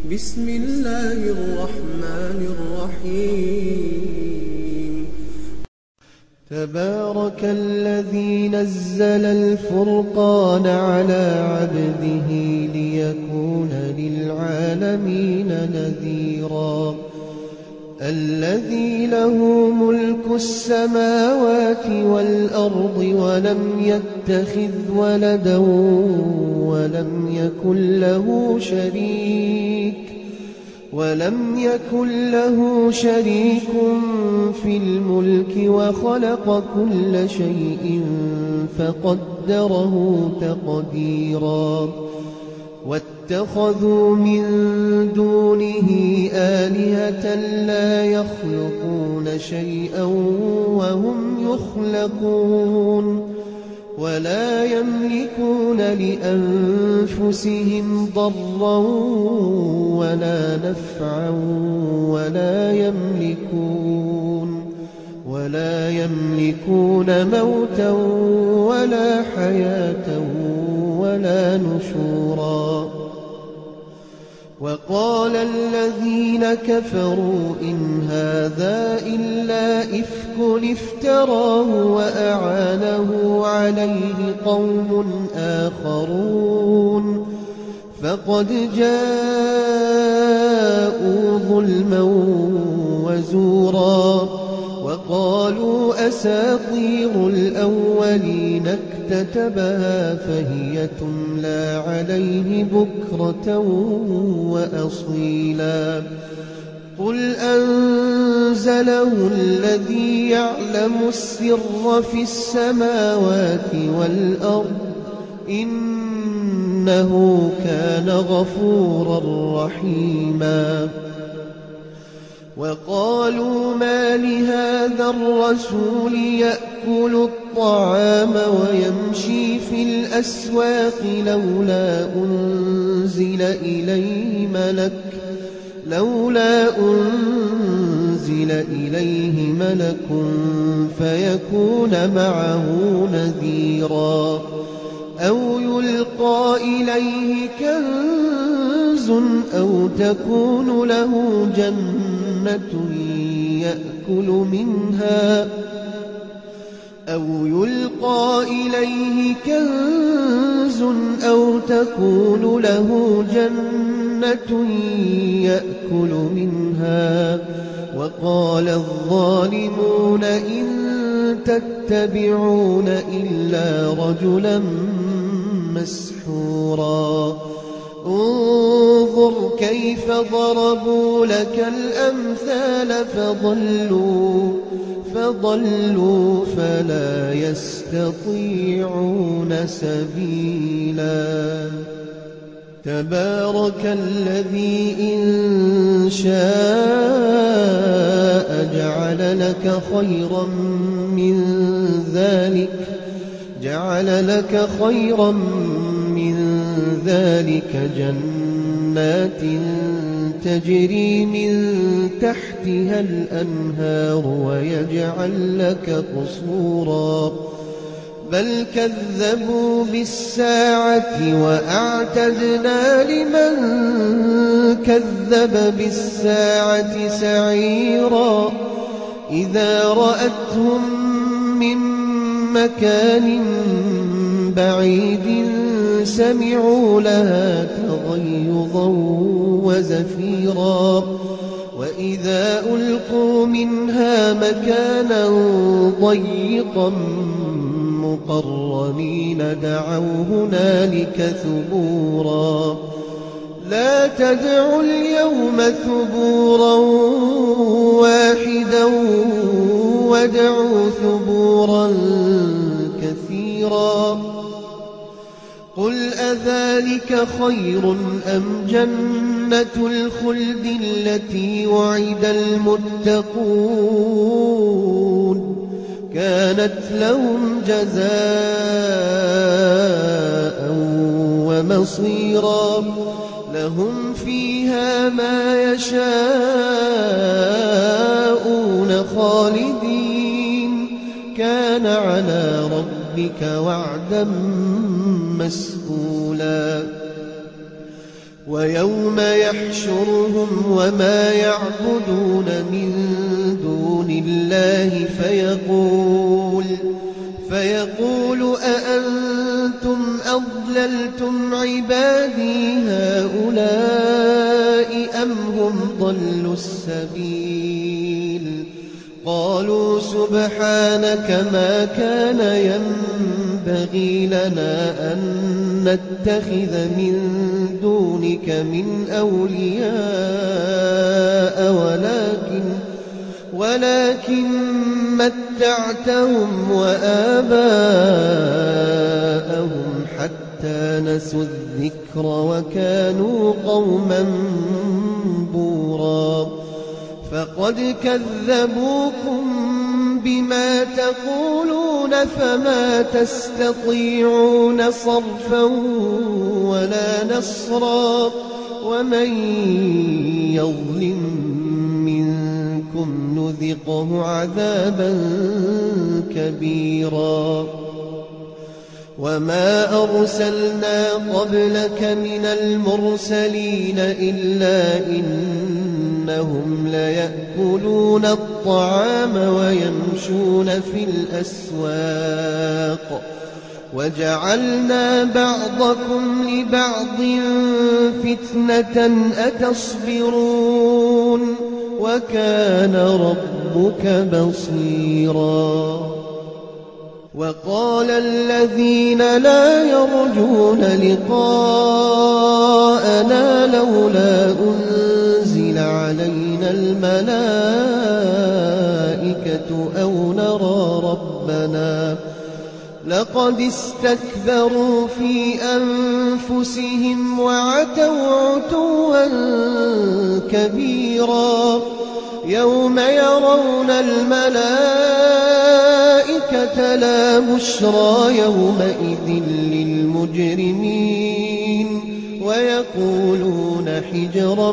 بسم الله الرحمن الرحيم تبارك الذي نزل الفرقان على عبده ليكون للعالمين نذيرا الذي له ملك السماوات والأرض ولم يتخذ ولدا ولم يكن له شريك في الملك وخلق كل شيء فقدره تقديرا واتخذوا من دونه آلهة لا يخلقون شيئا وهم يخلقون ولا يملكون لأنفسهم ضرا ولا نفعا ولا يملكون موتا ولا حياة ولا نشورا وقال الذين كفروا إن هذا إلا إفك افتراه وأعانه عليه قوم آخرون فقد جاءوا ظلما وزورا وقالوا أساطير الأولين اكتتبها فهي تملى عليه بكرة وأصيلا قل أنزله الذي يعلم السر في السماوات والأرض إنه كان غفورا رحيما وقالوا ما لهذا الرسول يأكل الطعام ويمشي في الأسواق لولا أنزل إليه ملك فيكون معه نذيرا أو يلقى إليه كنز أو تكون له جنة يأكل منها وقال الظالمون إن تتبعون إلا رجلا مسحورا انظر كيف ضربوا لك الأمثال فضلوا فلا يستطيعون سبيلا تبارك الذي إن شاء جعل لك خيرا من ذلك جنات تجري من تحتها الأنهار ويجعل لك قصورا بل كذبوا بالساعة وأعتدنا لمن كذب بالساعة سعيرا إذا رأتهم من مكان بعيد سمعوا لها تغيظا وزفيرا وإذا ألقوا منها مكانا ضيقا مقرنين دعوا هنالك ثبورا لا تدعوا اليوم ثبورا واحدا وادعوا ثبورا كثيرا قل أذلك خير أم جنة الخلد التي وعد المتقون كانت لهم جزاء ومصيرا لهم فيها ما يشاءون خالدين كان على ربك وعدا مسئولا ويوم يحشرهم وما يعبدون من دون الله فيقول أأنتم أضللتم عبادي هؤلاء أم هم ضلوا السبيل قالوا سبحانك ما كان ينبغي لنا أن نتخذ من دونك من أولياء ولكن متعتهم وآباءهم حتى نسوا الذكر وكانوا قوما بورا فقد كذبوكم بما تقولون فما تستطيعون صرفا ولا نصرا ومن يظلم منكم نذقه عذابا كبيرا وما أرسلنا قبلك من المرسلين إلا إنهم ليأكلون الطعام ويمشون في الأسواق وجعلنا بعضكم لبعض فتنة أتصبرون وكان ربك بصيرا وقال الذين لا يرجون لقاءنا لولا أنزل علينا الملائكة أو نرى ربنا لقد استكبروا في أنفسهم وعتوا عتوا كبيرا يوم يرون الملائكة لا بشرى يومئذ للمجرمين ويقولون حجرا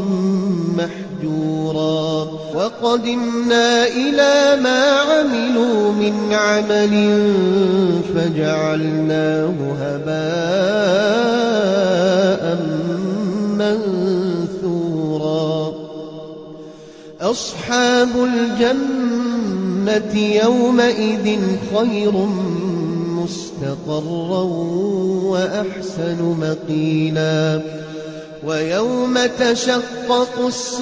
محجورا وقدمنا إلى ما عملوا من عمل فجعلناه هباء منثورا أصحاب الجنة يومئذ خير مستقرا وأحسن مقيلا ويوم تشقق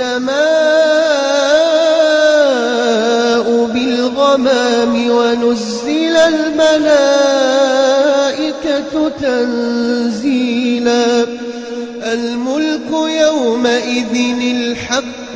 السماء بالغمام ونزل الملائكة تنزيلا الملك يومئذ الحق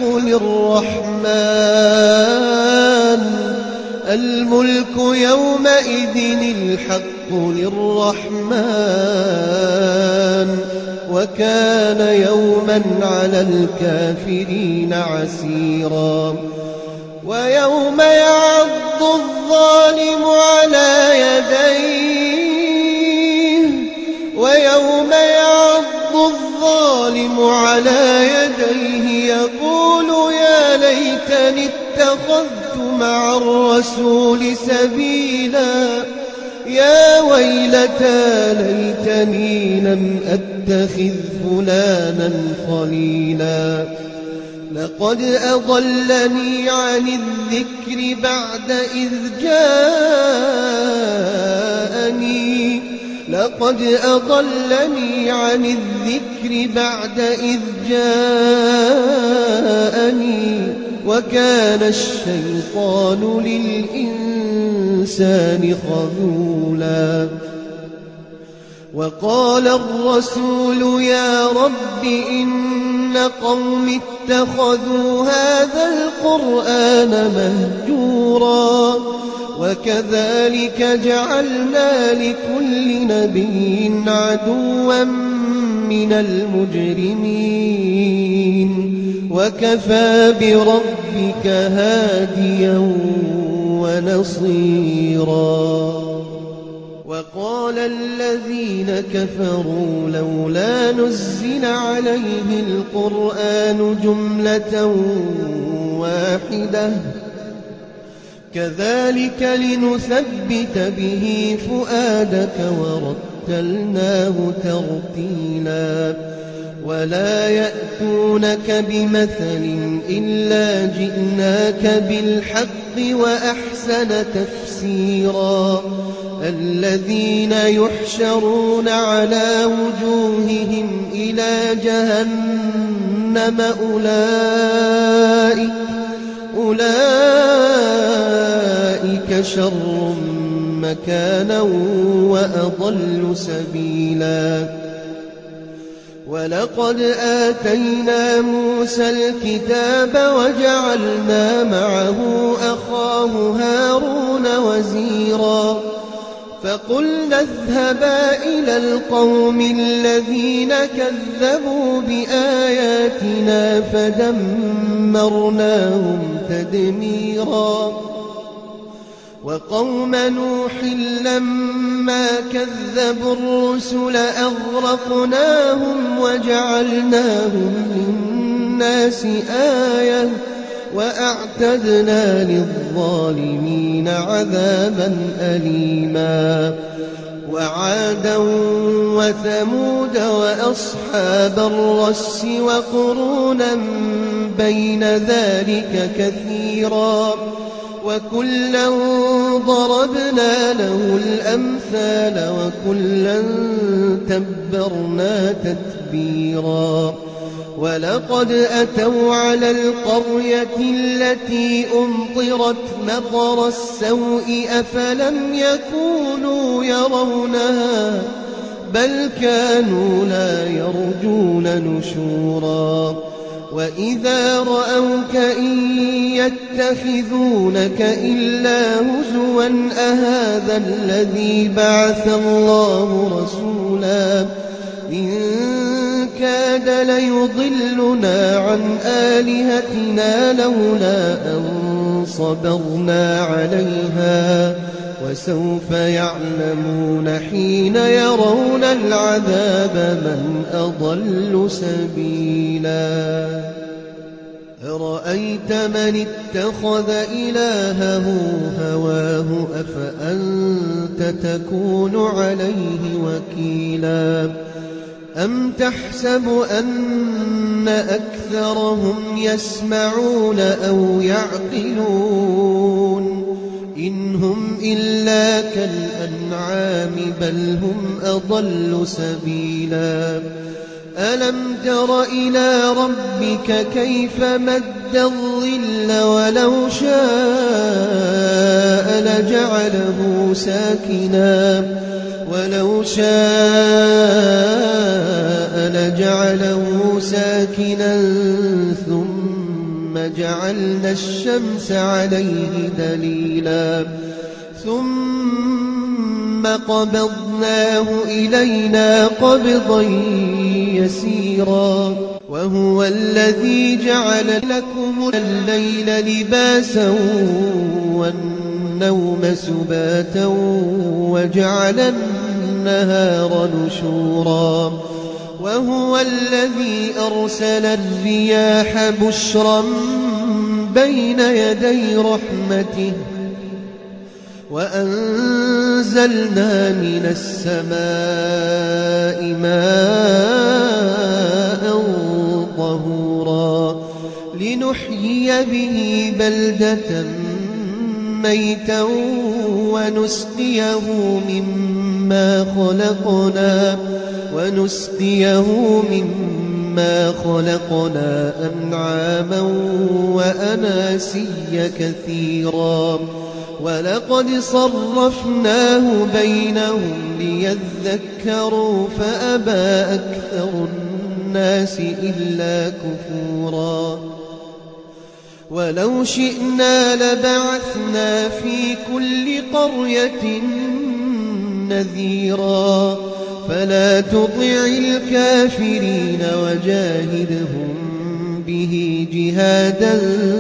للرحمن وكان يوما على الكافرين عسيرا ويوم يعض الظالم على يديه يقول يا ليتني اتخذت مع الرسول سبيلا يا ويلتى ليتني لم أتخذ فلانا خليلا لقد أضلني عن الذكر بعد إذ جاءني وكان الشيطان للإنسان خذولا وقال الرسول يا رب إن قوم اتخذوا هذا القرآن مهجورا وكذلك جعلنا لكل نبي عدوا من المجرمين وكفى بربك هاديا ونصيرا وقال الذين كفروا لولا نزل عليه القرآن جملة واحدة كذلك لنثبت به فؤادك ورتلناه ترتيلا ولا يأتونك بمثل إلا جئناك بالحق وأحسن تفسيرا الذين يحشرون على وجوههم إلى جهنم أولئك شر مكانا وأضل سبيلا ولقد آتينا موسى الكتاب وجعلنا معه أخاه هارون وزيرا فقلنا اذهبا إلى القوم الذين كذبوا بآياتنا فدمرناهم تدميرا وقوم نوح لما كذبوا الرسل أغرقناهم وجعلناهم للناس آية وأعتدنا للظالمين عذابا أليما وعادا وثمود وأصحاب الرس وقرونا بين ذلك كثيرا وكلا ضربنا له الأمثال وكلا تبرنا تتبيرا ولقد أتوا على القرية التي أمطرت مطر السوء أفلم يكونوا يرونها بل كانوا لا يرجون نشورا وإذا رأوك إن يتخذونك إلا هزوا أهذا الذي بعث الله رسولا إن كاد ليضلنا عن آلهتنا لولا أن صبرنا عليها وسوف يعلمون حين يرون العذاب من أضل سبيلا أرأيت من اتخذ إلهه هواه أفأنت تكون عليه وكيلا أم تحسب أن أكثرهم يسمعون أو يعقلون إن هم إلا كالأنعام بل هم أضل سبيلا ألم تر إلى ربك كيف مد الظل ولو شاء لجعله ساكنا ثم جعلنا الشمس عليه دليلا ثم قبضناه إلينا قبضا يسيرا وهو الذي جعل لكم الليل لباسا والنوم سباتا وجعل النهار نشورا وهو الذي أرسل الرياح بشرا بين يدي رحمته وأنزلنا من السماء ماء طهورا لنحيي به بلدة ميتا ونسقيه مما خلقنا أنعاما وأناسيا كثيرا ولقد صرفناه بينهم ليذكروا فأبى أكثر الناس إلا كفورا ولو شئنا لبعثنا في كل قرية نذيرا فلا تطع الكافرين وجاهدهم به جهادا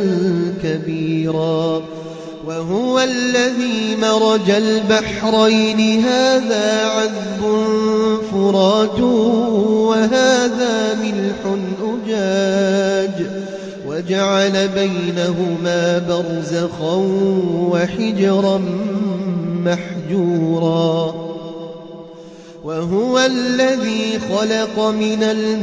كبيرا وهو الذي مرج البحرين هذا عذب فرات وهذا ملح أجاج وجعل بينهما برزخا وحجرا محجورا وهو الذي خلق من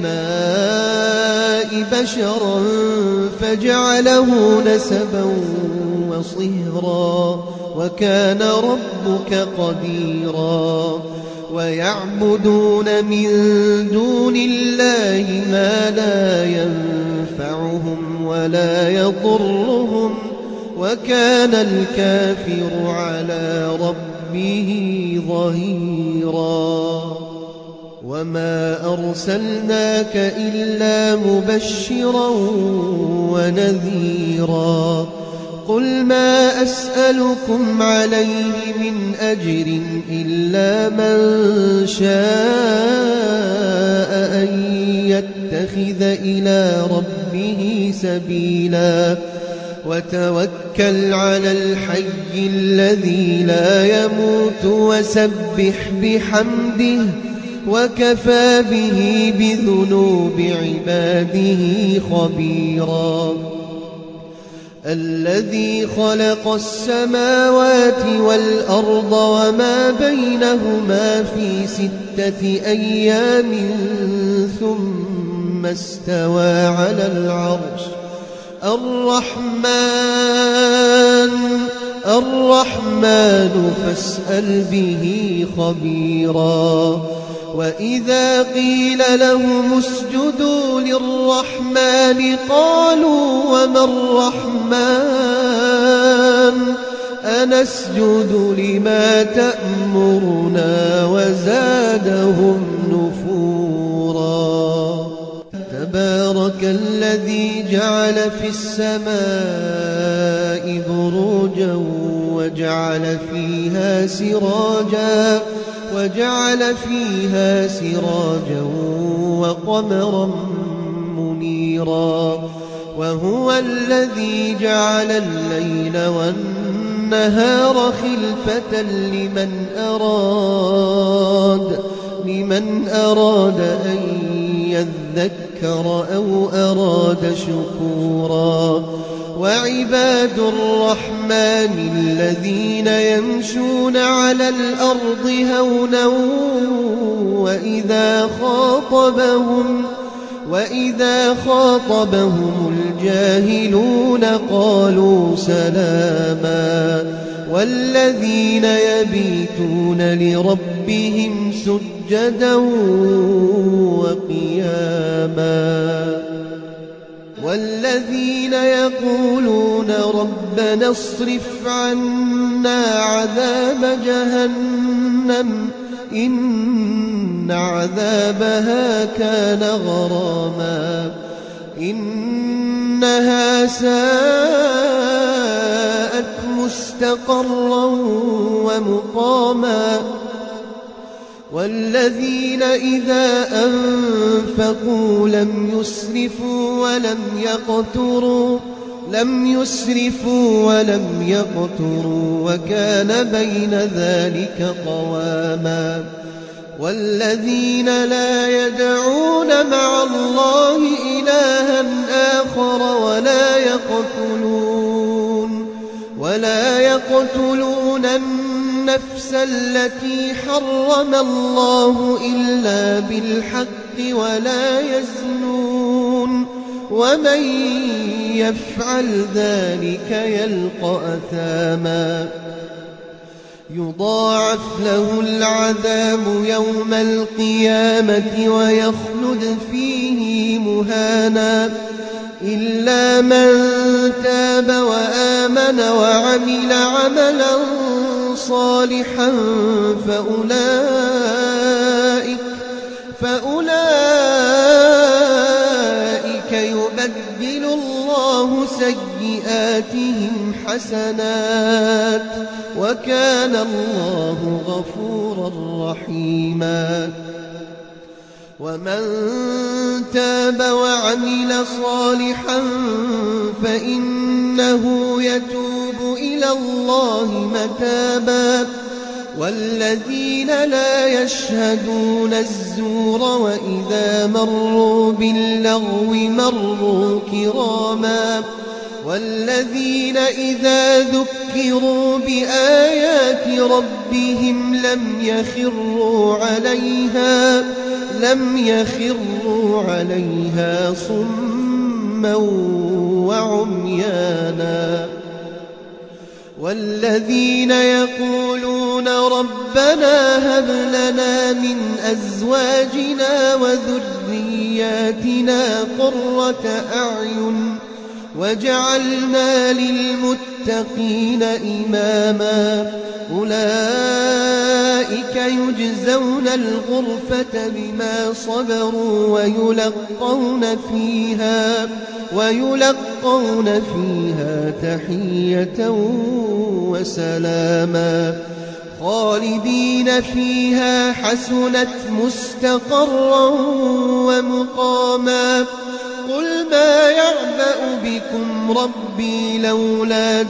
الماء بشرا فجعله نسبا وصهرا وكان ربك قديرا ويعبدون من دون الله ما لا ينفعهم ولا يضرهم وكان الكافر على ربه ظهيرا وما أرسلناك إلا مبشرا ونذيرا قل ما أسألكم عليه من أجر إلا من شاء أن يتخذ إلى ربه سبيلا وتوكل على الحي الذي لا يموت وسبح بحمده وكفى به بذنوب عباده خبيرا الذي خلق السماوات والأرض وما بينهما في 6 أيام ثم استوى على العرش الرحمن فاسأل به خبيرا وإذا قيل لهم اسجدوا للرحمن قالوا وما الرحمن أنسجد لما تأمرنا وزادهم نفورا تبارك الذي جعل في السماء بروجا وجعل فيها سراجا وقمرا منيرا وهو الذي جعل الليل والنهار خلفة لمن أراد أن يذكر أو أراد شكورا وعباد الرحمن الذين يمشون على الأرض هونا وإذا خاطبهم الجاهلون قالوا سلاما والذين يبيتون لربهم سجدا وقياما والذين يقولون ربنا اصرف عنا عذاب جهنم إن عذابها كان غراما إنها ساءت مستقرا ومقاما والذين إذا أنفقوا لم يسرفوا ولم يقتروا وكان بين ذلك قواما والذين لا يدعون مع الله إلها آخر ولا يقتلون النفس التي حرم الله إلا بالحق ولا يزنون ومن يفعل ذلك يلقى أثاما يضاعف له العذاب يوم القيامة ويخلد فيه مهانا إلا من تاب وآمن وعمل عملا صالحا فأولئك يبدل الله سيئاتهم حسنات وكان الله غفورا رحيما ومن تاب وعمل صالحا فإنه يتوب إلى الله متابا والذين لا يشهدون الزور وإذا مروا باللغو مروا كراما والذين إذا ذكروا بآيات ربهم لم يخروا عليها صما وعميانا والذين يقولون ربنا هب لنا من أزواجنا وذرياتنا قرة أعين وجعلنا للمتقين إماما أولئك يجزون الغرفة بما صبروا ويلقون فيها تحية وسلاما خالدين فيها حسنت مستقرا ومقاما قل ما يعبأ بكم ربي لولا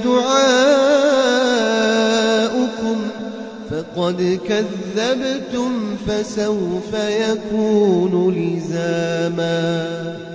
دعاؤكم فقد كذبتم فسوف يكون لزاما.